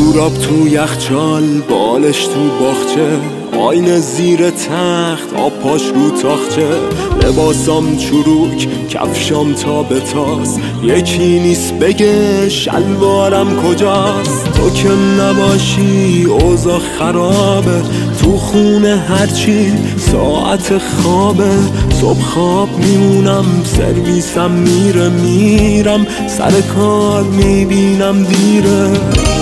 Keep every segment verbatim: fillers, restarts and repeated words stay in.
جوراب تو یخچال، بالش تو باغچه، آینه زیر تخت، آب پاش رو تاخچه، لباسام چروک، کفشام تا به تاس، یکی نیست بگه شلوارم کجاست. تو که نباشی اوضاع خرابه، تو خونه هرچی ساعت خوابه. صبح خواب میمونم، سرویسم میره، میرم سر کار میبینم دیره.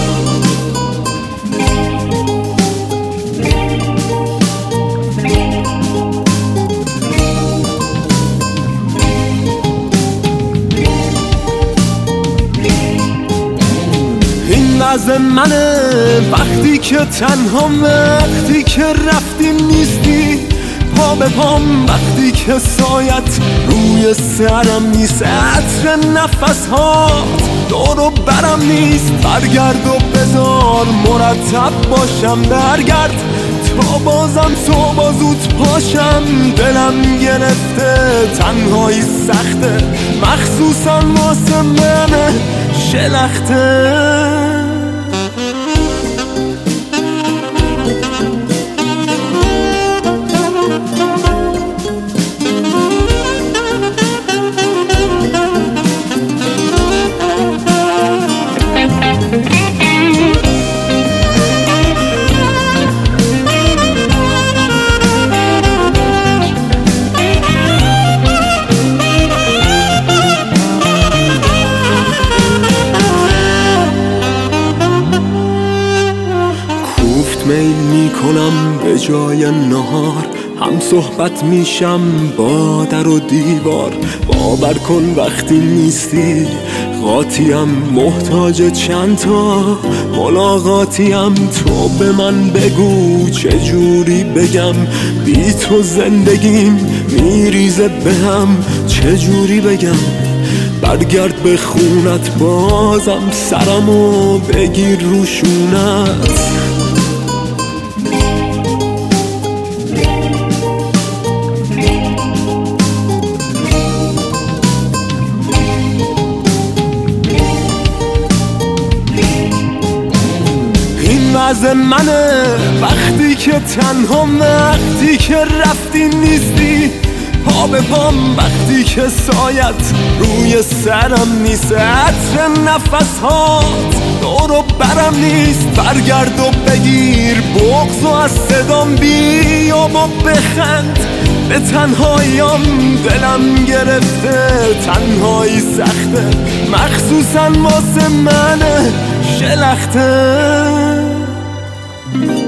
وضع منه وقتی که تنها، وقتی که رفتی نیستی پا به پام، وقتی که سایت روی سرم نیست، عطر نفس هات دور و برم نیست. برگرد و بذار مرتب باشم، برگرد تا بازم صبح زود پاشم. دلم گرفته تنهایی سخته، مخصوصا واسه من شلخته. میل میکنم به جای نهار، هم صحبت میشم با در و دیوار. باور کن وقتی نیستی قاطیم، محتاج چند تا ملاقاتیم. تو به من بگو چجوری بگم، بی تو زندگیم میریزه بهم، چجوری بگم. برگرد به خونت بازم، سرمو بگیر روشونت. وضع منه وقتی که تنها، وقتی که رفتی نیستی پا به پام، وقتی که سایت روی سرم نیست، عطر نفس هات دور و برم نیست. برگرد و بگیر بغض و از صدام بیا و بخند به تنهاییم. دلم گرفته تنهایی سخته، مخصوصا واسه من شلخته.